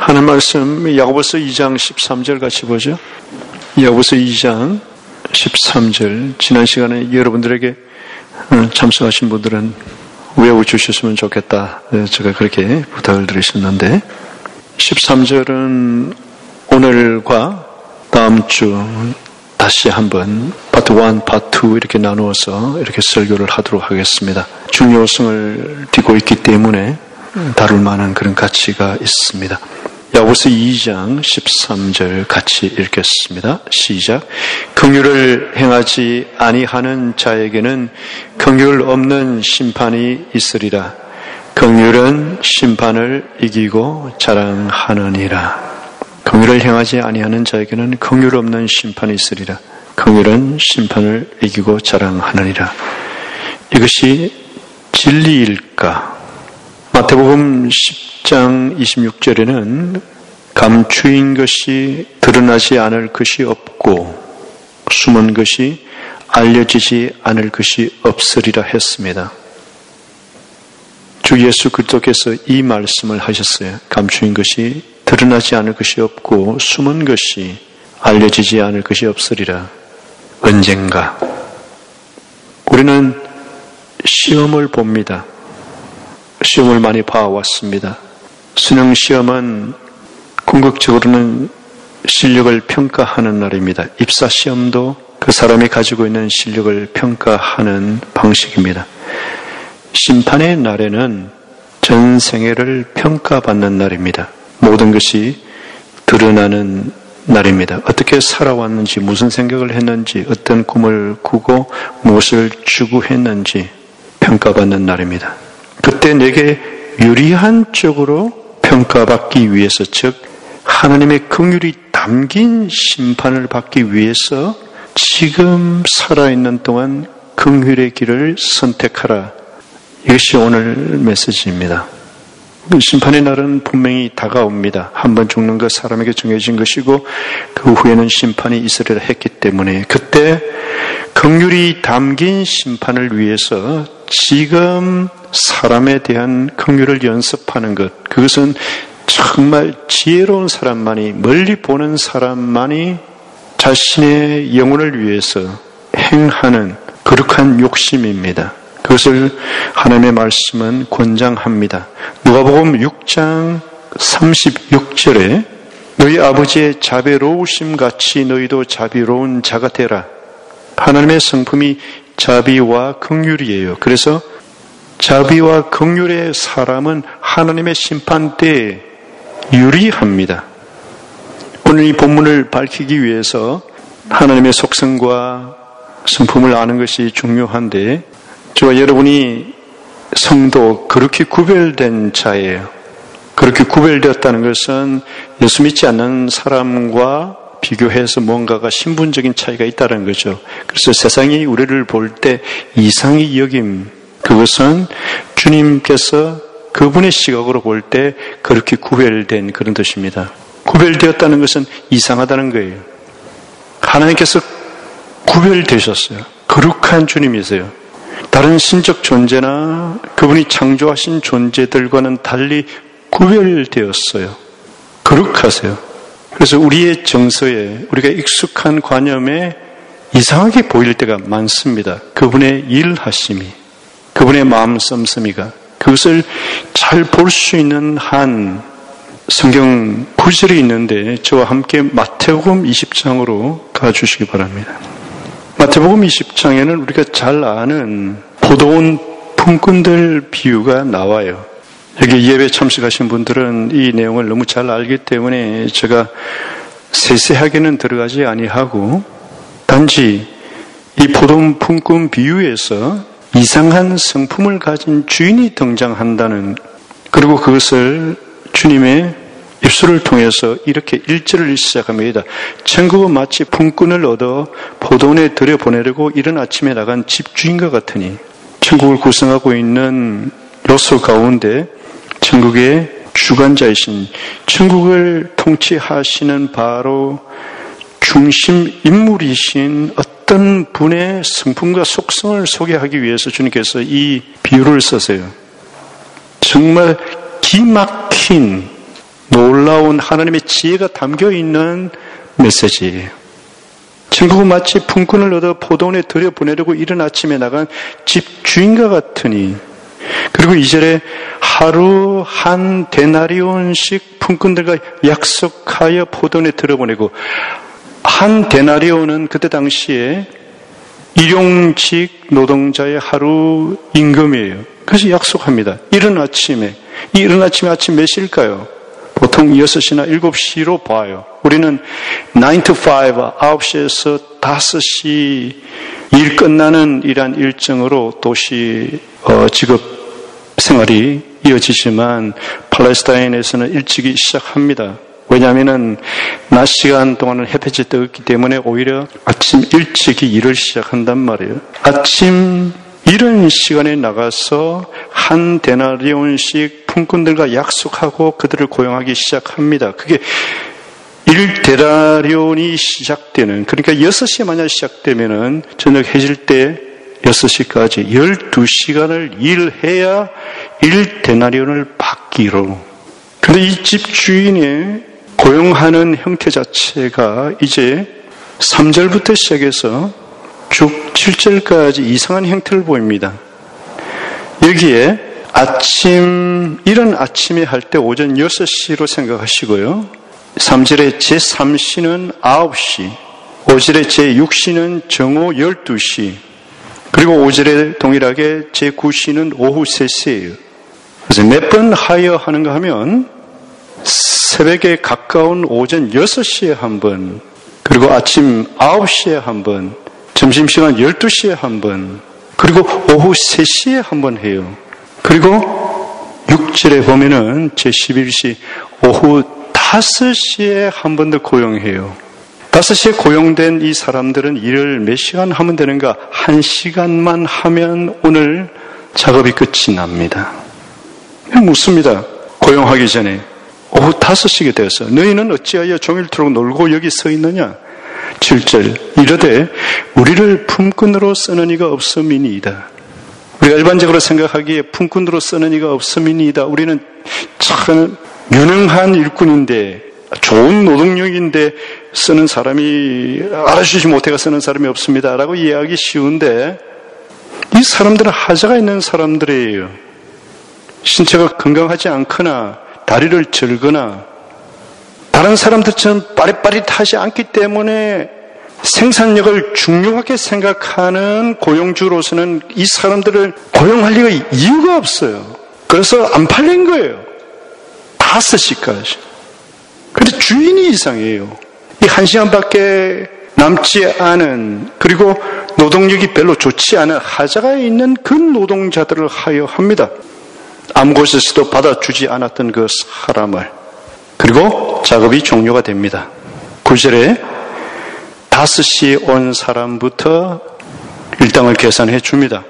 하는 말씀 야고보서 2장 13절 같이 보죠. 야고보서 2장 13절 지난 시간에 여러분들에게 참석하신 분들은 외워주셨으면 좋겠다. 제가 그렇게 부탁을 드렸었는데 13절은 오늘과 다음 주 다시 한번 파트 1, 파트 2 이렇게 나누어서 이렇게 설교를 하도록 하겠습니다. 중요성을 띠고 있기 때문에 다룰 만한 그런 가치가 있습니다. 야고보서 2장 13절 같이 읽겠습니다. 시작. 긍휼을 행하지 아니하는 자에게는 긍휼 없는 심판이 있으리라. 긍휼은 심판을 이기고 자랑하느니라. 긍휼을 행하지 아니하는 자에게는 긍휼 없는 심판이 있으리라. 긍휼은 심판을 이기고 자랑하느니라. 이것이 진리일까? 마태복음 10장 26절에는 감추인 것이 드러나지 않을 것이 없고 숨은 것이 알려지지 않을 것이 없으리라 했습니다. 주 예수 그리스도께서 이 말씀을 하셨어요. 감추인 것이 드러나지 않을 것이 없고 숨은 것이 알려지지 않을 것이 없으리라. 언젠가 우리는 시험을 봅니다. 시험을 많이 봐왔습니다. 수능 시험은 궁극적으로는 실력을 평가하는 날입니다. 입사 시험도 그 사람이 가지고 있는 실력을 평가하는 방식입니다. 심판의 날에는 전생애를 평가받는 날입니다. 모든 것이 드러나는 날입니다. 어떻게 살아왔는지, 무슨 생각을 했는지, 어떤 꿈을 꾸고 무엇을 추구했는지 평가받는 날입니다. 그때 내게 유리한 쪽으로 평가받기 위해서, 즉 하나님의 긍휼이 담긴 심판을 받기 위해서 지금 살아있는 동안 긍휼의 길을 선택하라. 이것이 오늘 메시지입니다. 심판의 날은 분명히 다가옵니다. 한번 죽는 것 사람에게 정해진 것이고 그 후에는 심판이 있으리라 했기 때문에 그때 긍휼이 담긴 심판을 위해서 지금 사람에 대한 긍휼을 연습하는 것, 그것은 정말 지혜로운 사람만이, 멀리 보는 사람만이 자신의 영혼을 위해서 행하는 거룩한 욕심입니다. 그것을 하나님의 말씀은 권장합니다. 누가복음 6장 36절에 너희 아버지의 자비로우심 같이 너희도 자비로운 자가 되라. 하나님의 성품이 자비와 긍휼이에요. 그래서 자비와 긍휼의 사람은 하나님의 심판 때에 유리합니다. 오늘 이 본문을 밝히기 위해서 하나님의 속성과 성품을 아는 것이 중요한데 저와 여러분이 성도, 그렇게 구별된 자예요. 그렇게 구별되었다는 것은 예수 믿지 않는 사람과 비교해서 뭔가가 신분적인 차이가 있다는 거죠. 그래서 세상이 우리를 볼 때 이상히 여김, 그것은 주님께서 그분의 시각으로 볼 때 그렇게 구별된 그런 뜻입니다. 구별되었다는 것은 이상하다는 거예요. 하나님께서 구별되셨어요. 거룩한 주님이세요. 다른 신적 존재나 그분이 창조하신 존재들과는 달리 구별되었어요. 거룩하세요. 그래서 우리의 정서에, 우리가 익숙한 관념에 이상하게 보일 때가 많습니다. 그분의 일하심이, 그분의 마음 씀씀이가, 그것을 잘 볼 수 있는 한 성경 구절이 있는데 저와 함께 마태복음 20장으로 가주시기 바랍니다. 마태복음 20장에는 우리가 잘 아는 포도원 품꾼들 비유가 나와요. 여기 예배 참석하신 분들은 이 내용을 너무 잘 알기 때문에 제가 세세하게는 들어가지 아니하고 단지 이 포도원 품꾼 비유에서 이상한 성품을 가진 주인이 등장한다는, 그리고 그것을 주님의 입술을 통해서 이렇게 1절을 시작합니다. 천국은 마치 품꾼을 얻어 포도원에 들여보내려고 이른 아침에 나간 집주인과 같으니, 천국을 구성하고 있는 요소 가운데 천국의 주관자이신, 천국을 통치하시는 바로 중심 인물이신 어떤 분의 성품과 속성을 소개하기 위해서 주님께서 이 비유를 쓰세요. 정말 기막힌 놀라운 하나님의 지혜가 담겨있는 메시지예요. 천국은 마치 품꾼을 얻어 포도원에 들여보내려고 이른 아침에 나간 집주인과 같으니, 그리고 2절에 하루 한 데나리온씩 품꾼들과 약속하여 포도원에 들여보내고, 한 데나리온은 그때 당시에 일용직 노동자의 하루 임금이에요. 그래서 약속합니다. 이른 아침에 아침 몇 시일까요? 보통 6시나 7시로 봐요. 우리는 9 to 5, 9시에서 5시 일 끝나는 이란 일정으로 도시 직업 생활이 이어지지만 팔레스타인에서는 일찍이 시작합니다. 왜냐하면 낮 시간 동안은 햇볕이 뜨기 때문에 오히려 아침 일찍이 일을 시작한단 말이에요. 아침 이런 시간에 나가서 한 데나리온씩 품꾼들과 약속하고 그들을 고용하기 시작합니다. 그게 1데나리온이 시작되는, 그러니까 6시에 만약 시작되면은 저녁 해질 때 6시까지 12시간을 일해야 1데나리온을 받기로. 그런데 이 집주인의 고용하는 형태 자체가 이제 3절부터 시작해서 쭉 7절까지 이상한 형태를 보입니다. 여기에 이런 아침에 할 때 오전 6시로 생각하시고요. 3절에 제3시는 9시, 5절에 제6시는 정오 12시, 그리고 5절에 동일하게 제9시는 오후 3시예요. 그래서 몇 번 하여 하는가 하면 새벽에 가까운 오전 6시에 한 번, 그리고 아침 9시에 한 번, 점심시간 12시에 한 번, 그리고 오후 3시에 한 번 해요. 그리고 6절에 보면은 제11시 오후 5시에 한 번 더 고용해요. 5시에 고용된 이 사람들은 일을 몇 시간 하면 되는가? 1시간만 하면 오늘 작업이 끝이 납니다. 묻습니다. 고용하기 전에. 오후 5시가 되어서 너희는 어찌하여 종일토록 놀고 여기 서 있느냐? 7절 이르되 우리를 품꾼으로 쓰는 이가 없음이니이다. 우리가 일반적으로 생각하기에 품꾼으로 쓰는 이가 없음이니이다. 우리는 참 유능한 일꾼인데 좋은 노동력인데 쓰는 사람이 알아주지 못해가 쓰는 사람이 없습니다 라고 이해하기 쉬운데, 이 사람들은 하자가 있는 사람들이에요. 신체가 건강하지 않거나 다리를 절거나 다른 사람들처럼 빠릿빠릿하지 않기 때문에 생산력을 중요하게 생각하는 고용주로서는 이 사람들을 고용할 리가 이유가 없어요. 그래서 안 팔린 거예요. 5시까지. 그런데 주인이 이상해요. 이 1시간밖에 남지 않은, 그리고 노동력이 별로 좋지 않은 하자가 있는 그 노동자들을 하여 합니다. 아무 곳에서도 받아주지 않았던 그 사람을. 그리고 작업이 종료가 됩니다. 9절에 5시에 온 사람부터 일당을 계산해 줍니다.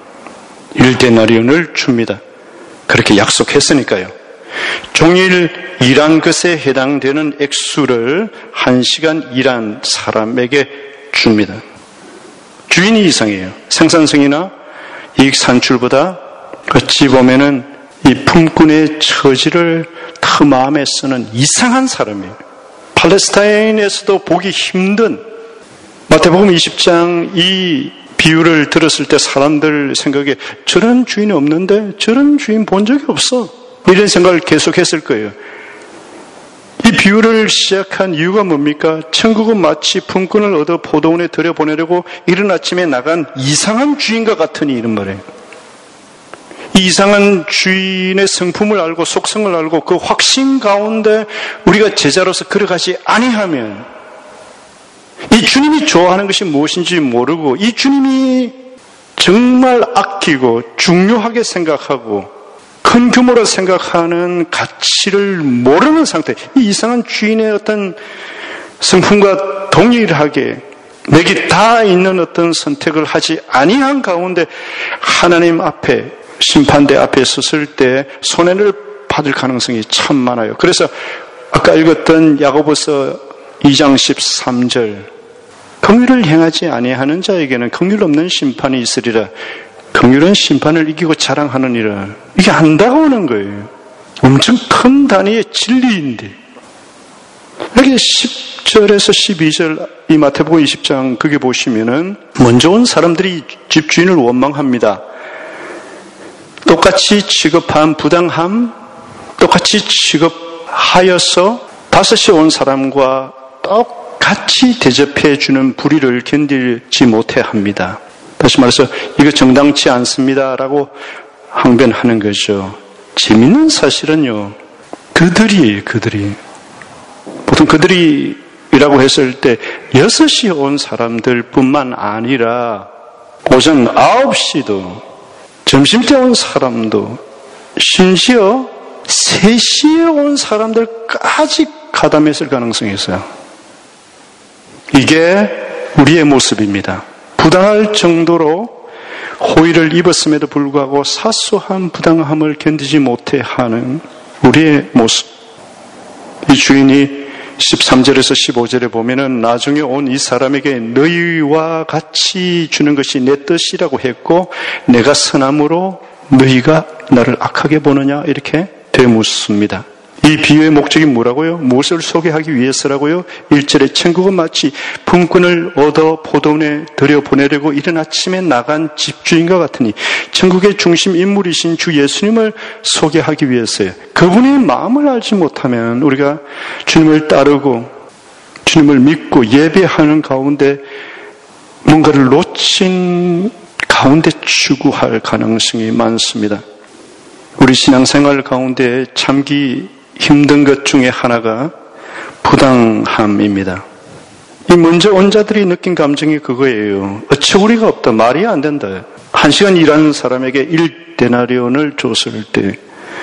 1데나리온을 줍니다. 그렇게 약속했으니까요. 종일 일한 것에 해당되는 액수를 1시간 일한 사람에게 줍니다. 주인이 이상해요. 생산성이나 이익 산출보다 어찌 보면은 이 품꾼의 처지를 더 마음에 쓰는 이상한 사람이에요. 팔레스타인에서도 보기 힘든, 마태복음 20장 이 비유를 들었을 때 사람들 생각에 저런 주인이 없는데, 저런 주인 본 적이 없어, 이런 생각을 계속했을 거예요. 이 비유를 시작한 이유가 뭡니까? 천국은 마치 품꾼을 얻어 포도원에 들여보내려고 이른 아침에 나간 이상한 주인과 같으니, 이런 말이에요. 이 이상한 주인의 성품을 알고 속성을 알고 그 확신 가운데 우리가 제자로서 걸어가지 아니하면, 이 주님이 좋아하는 것이 무엇인지 모르고 이 주님이 정말 아끼고 중요하게 생각하고 큰 규모로 생각하는 가치를 모르는 상태, 이 이상한 주인의 어떤 성품과 동일하게 내게 다 있는 어떤 선택을 하지 아니한 가운데 하나님 앞에, 심판대 앞에 섰을 때 손해를 받을 가능성이 참 많아요. 그래서 아까 읽었던 야고보서 2장 13절, 긍휼을 행하지 아니하는 자에게는 긍휼 없는 심판이 있으리라. 긍휼은 심판을 이기고 자랑하느니라. 이게 안 다가오는 거예요. 엄청 큰 단위의 진리인데 여기 10절에서 12절 이 마태복음 20장 그게 보시면은 먼저 온 사람들이 집주인을 원망합니다. 똑같이 취급한 부당함, 똑같이 취급하여서 5시에 온 사람과 똑같이 대접해 주는 불의를 견디지 못해 합니다. 다시 말해서 이거 정당치 않습니다라고 항변하는 거죠. 재밌는 사실은요, 그들이 보통 그들이라고 했을 때 6시에 온 사람들 뿐만 아니라 오전 9시도 점심때 온 사람도 심지어 3시에 온 사람들까지 가담했을 가능성이 있어요. 이게 우리의 모습입니다. 부당할 정도로 호의를 입었음에도 불구하고 사소한 부당함을 견디지 못해 하는 우리의 모습. 이 주인이 13절에서 15절에 보면은 나중에 온 이 사람에게 너희와 같이 주는 것이 내 뜻이라고 했고 내가 선함으로 너희가 나를 악하게 보느냐 이렇게 되묻습니다. 이 비유의 목적이 뭐라고요? 무엇을 소개하기 위해서라고요? 1절에 천국은 마치 품꾼을 얻어 포도원에 들여보내려고 이른 아침에 나간 집주인과 같으니 천국의 중심 인물이신 주 예수님을 소개하기 위해서요. 그분의 마음을 알지 못하면 우리가 주님을 따르고 주님을 믿고 예배하는 가운데 뭔가를 놓친 가운데 추구할 가능성이 많습니다. 우리 신앙생활 가운데 참기 힘든 것 중에 하나가 부당함입니다. 이 먼저 온 자들이 느낀 감정이 그거예요. 어처구니가 없다. 말이 안 된다. 1시간 일하는 사람에게 1데나리온을 줬을 때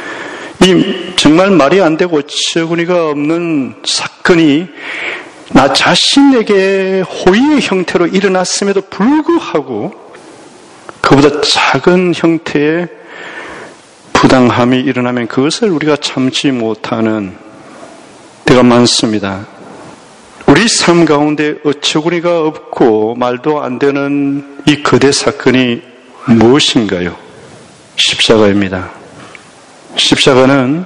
이 정말 말이 안 되고 어처구니가 없는 사건이 나 자신에게 호의의 형태로 일어났음에도 불구하고 그보다 작은 형태의 부당함이 일어나면 그것을 우리가 참지 못하는 때가 많습니다. 우리 삶 가운데 어처구니가 없고 말도 안 되는 이 거대 사건이 무엇인가요? 십자가입니다. 십자가는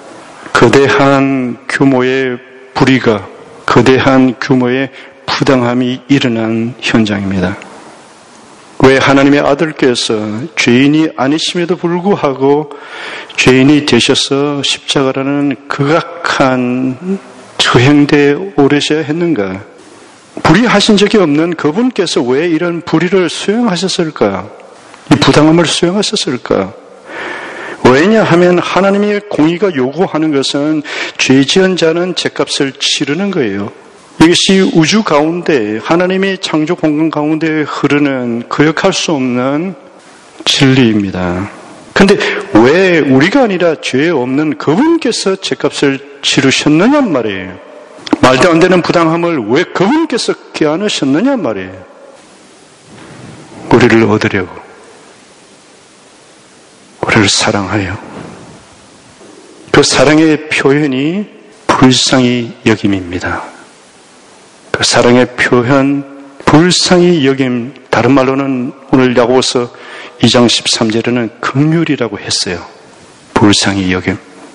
거대한 규모의 불의가, 거대한 규모의 부당함이 일어난 현장입니다. 왜 하나님의 아들께서 죄인이 아니심에도 불구하고 죄인이 되셔서 십자가라는 극악한 처형대에 오르셔야 했는가? 불의하신 적이 없는 그분께서 왜 이런 불의를 수용하셨을까? 이 부당함을 수용하셨을까? 왜냐하면 하나님의 공의가 요구하는 것은 죄 지은 자는 죄값을 치르는 거예요. 이것이 우주 가운데 하나님의 창조 공간 가운데 흐르는 거역할 수 없는 진리입니다. 그런데 왜 우리가 아니라 죄 없는 그분께서 죄값을 치르셨느냐 말이에요. 말도 안 되는 부당함을 왜 그분께서 껴안으셨느냐 말이에요. 우리를 얻으려고, 우리를 사랑하여. 그 사랑의 표현이 불쌍히 여김입니다. 그 사랑의 표현, 불쌍히 여김, 다른 말로는 오늘 야고보서 2장 13절에는 긍휼이라고 했어요. 불쌍히 여김.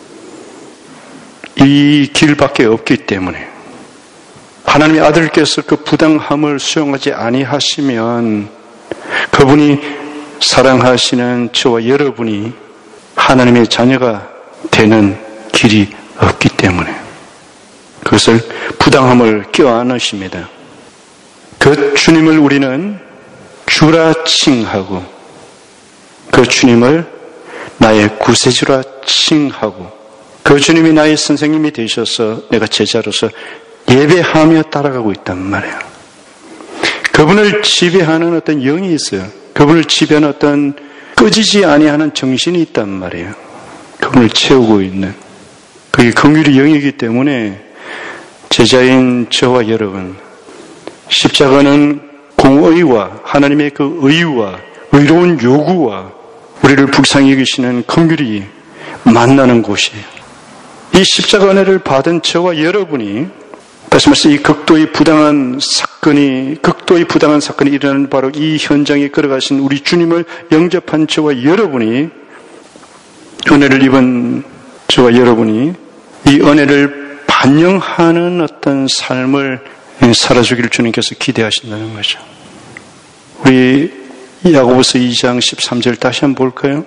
이 길밖에 없기 때문에 하나님의 아들께서 그 부당함을 수용하지 아니하시면 그분이 사랑하시는 저와 여러분이 하나님의 자녀가 되는 길이 없기 때문에 그것을 부당함을 껴안으십니다. 그 주님을 우리는 주라 칭하고 그 주님을 나의 구세주라 칭하고 그 주님이 나의 선생님이 되셔서 내가 제자로서 예배하며 따라가고 있단 말이에요. 그분을 지배하는 어떤 영이 있어요. 그분을 지배하는 어떤 꺼지지 아니하는 정신이 있단 말이에요. 그분을 채우고 있는 그게 긍휼의 영이기 때문에 제자인 저와 여러분, 십자가는 공의와 하나님의 그 의와 의로운 요구와 우리를 불쌍히 여기시는 긍휼이 만나는 곳이에요. 이 십자가 은혜를 받은 저와 여러분이 다시 말해서 이 극도의 부당한 사건이 일어나는 바로 이 현장에 걸어가신 우리 주님을 영접한 저와 여러분이 은혜를 입은 저와 여러분이 이 은혜를 반영하는 어떤 삶을 살아주기를 주님께서 기대하신다는 거죠. 우리 야고보서 2장 13절 다시 한번 볼까요?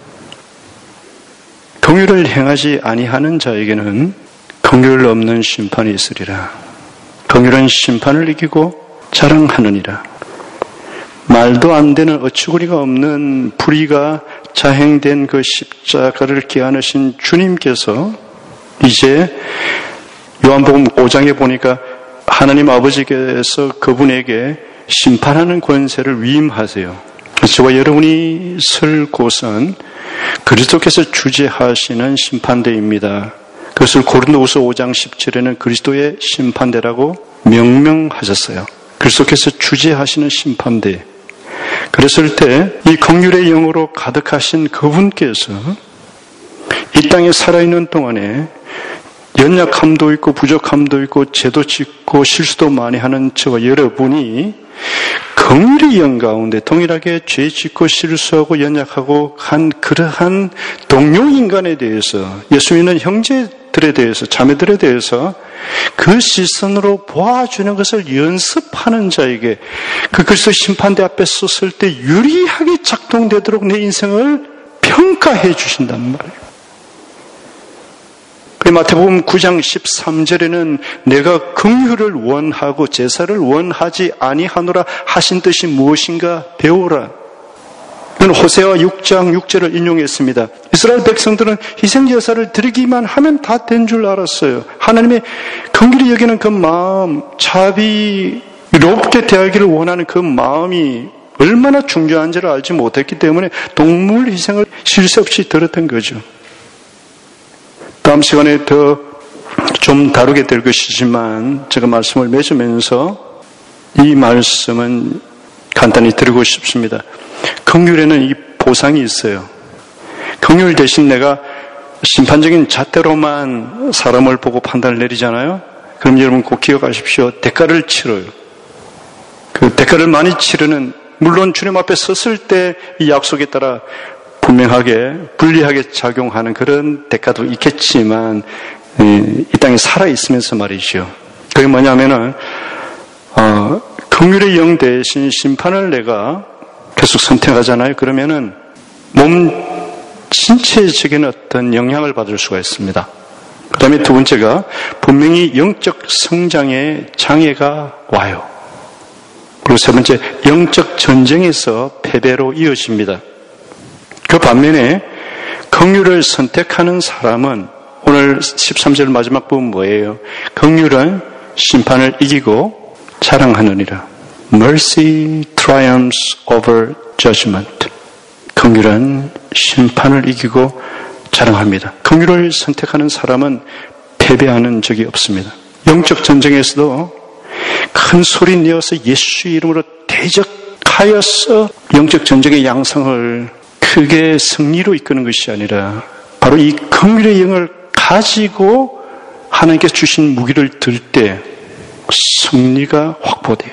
긍휼을 행하지 아니하는 자에게는 긍휼 없는 심판이 있으리라. 긍휼은 심판을 이기고 자랑하느니라. 말도 안 되는 어처구니가 없는 불의가 자행된 그 십자가를 기하신 주님께서 이제 요한복음 5장에 보니까 하나님 아버지께서 그분에게 심판하는 권세를 위임하세요. 저와 여러분이 설 곳은 그리스도께서 주재하시는 심판대입니다. 그것을 고린도후서 5장 17에는 그리스도의 심판대라고 명명하셨어요. 그리스도께서 주재하시는 심판대. 그랬을 때 이 긍휼의 영으로 가득하신 그분께서 이 땅에 살아있는 동안에 연약함도 있고 부족함도 있고 죄도 짓고 실수도 많이 하는 저와 여러분이 긍휼의 영 가운데 동일하게 죄 짓고 실수하고 연약하고 한 그러한 동료 인간에 대해서 예수 믿는 형제들에 대해서 자매들에 대해서 그 시선으로 보아주는 것을 연습하는 자에게 그 그리스도 심판대 앞에 섰을 때 유리하게 작동되도록 내 인생을 평가해 주신단 말이에요. 마태복음 9장 13절에는 내가 긍휼을 원하고 제사를 원하지 아니하노라 하신 뜻이 무엇인가 배우라. 이건 호세아 6장 6절을 인용했습니다. 이스라엘 백성들은 희생제사를 드리기만 하면 다 된 줄 알았어요. 하나님의 긍휼히 여기는 그 마음, 자비롭게 대하기를 원하는 그 마음이 얼마나 중요한지를 알지 못했기 때문에 동물 희생을 쉴 새 없이 들었던 거죠. 다음 시간에 더 좀 다루게 될 것이지만 제가 말씀을 맺으면서 이 말씀은 간단히 드리고 싶습니다. 긍휼에는 이 보상이 있어요. 긍휼 대신 내가 심판적인 잣대로만 사람을 보고 판단을 내리잖아요. 그럼 여러분 꼭 기억하십시오. 대가를 치러요. 그 대가를 많이 치르는, 물론 주님 앞에 섰을 때 이 약속에 따라 분명하게 불리하게 작용하는 그런 대가도 있겠지만 이 땅에 살아있으면서 말이죠. 그게 뭐냐면은 긍휼의 영 대신 심판을 내가 계속 선택하잖아요. 그러면은 몸 신체적인 어떤 영향을 받을 수가 있습니다. 그 다음에 두 번째가 분명히 영적 성장에 장애가 와요. 그리고 세 번째, 영적 전쟁에서 패배로 이어집니다. 그 반면에 긍휼을 선택하는 사람은 오늘 13절 마지막 부분 뭐예요? 긍휼은 심판을 이기고 자랑하느니라. Mercy triumphs over judgment. 긍휼은 심판을 이기고 자랑합니다. 긍휼을 선택하는 사람은 패배하는 적이 없습니다. 영적 전쟁에서도 큰 소리 내어서 예수 이름으로 대적하여서 영적 전쟁의 양상을 크게 승리로 이끄는 것이 아니라 바로 이 긍휼의 영을 가지고 하나님께서 주신 무기를 들 때 승리가 확보돼요.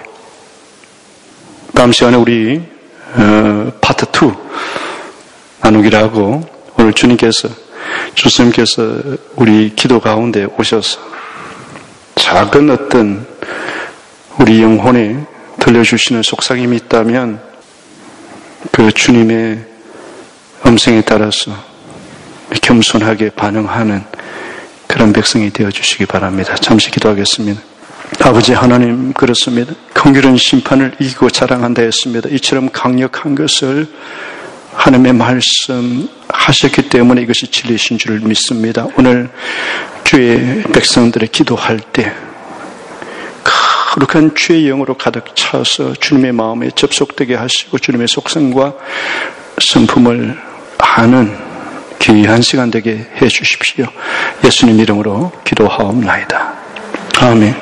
다음 시간에 우리 파트 2 나누기를 하고 오늘 주님께서 우리 기도 가운데 오셔서 작은 어떤 우리 영혼에 들려주시는 속삭임이 있다면 그 주님의 음성에 따라서 겸손하게 반응하는 그런 백성이 되어주시기 바랍니다. 잠시 기도하겠습니다. 아버지 하나님, 그렇습니다. 긍휼은 심판을 이기고 자랑한다 했습니다. 이처럼 강력한 것을 하나님의 말씀 하셨기 때문에 이것이 진리이신 줄 믿습니다. 오늘 주의 백성들의 기도할 때 거룩한 주의 영으로 가득 차서 주님의 마음에 접속되게 하시고 주님의 속성과 성품을 아는 귀한 시간 되게 해 주십시오. 예수님 이름으로 기도하옵나이다. 아멘.